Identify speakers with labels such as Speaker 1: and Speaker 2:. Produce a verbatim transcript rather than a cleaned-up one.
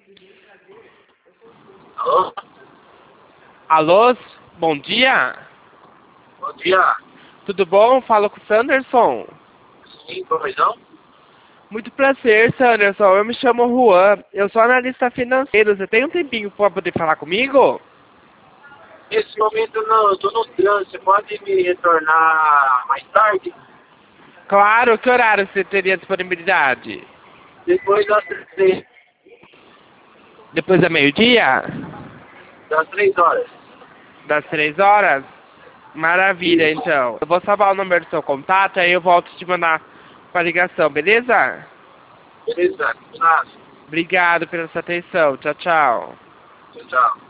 Speaker 1: Alô?
Speaker 2: Alô? Bom dia.
Speaker 1: Bom dia.
Speaker 2: Tudo bom? Falo com o Sanderson.
Speaker 1: Sim, profissão?
Speaker 2: Muito prazer, Sanderson. Eu me chamo Juan. Eu sou analista financeiro. Você tem um tempinho para poder falar comigo?
Speaker 1: Nesse momento não, eu tô no trânsito. Você pode me retornar mais tarde?
Speaker 2: Claro. Que horário você teria disponibilidade?
Speaker 1: Depois das três,
Speaker 2: Depois da meio-dia?
Speaker 1: das três horas.
Speaker 2: Das três horas? Maravilha,
Speaker 1: Isso.
Speaker 2: então. Eu vou salvar o número do seu contato, aí eu volto te mandar para ligação, beleza?
Speaker 1: Beleza, combinado.
Speaker 2: Obrigado pela sua atenção. Tchau, tchau.
Speaker 1: Tchau, tchau.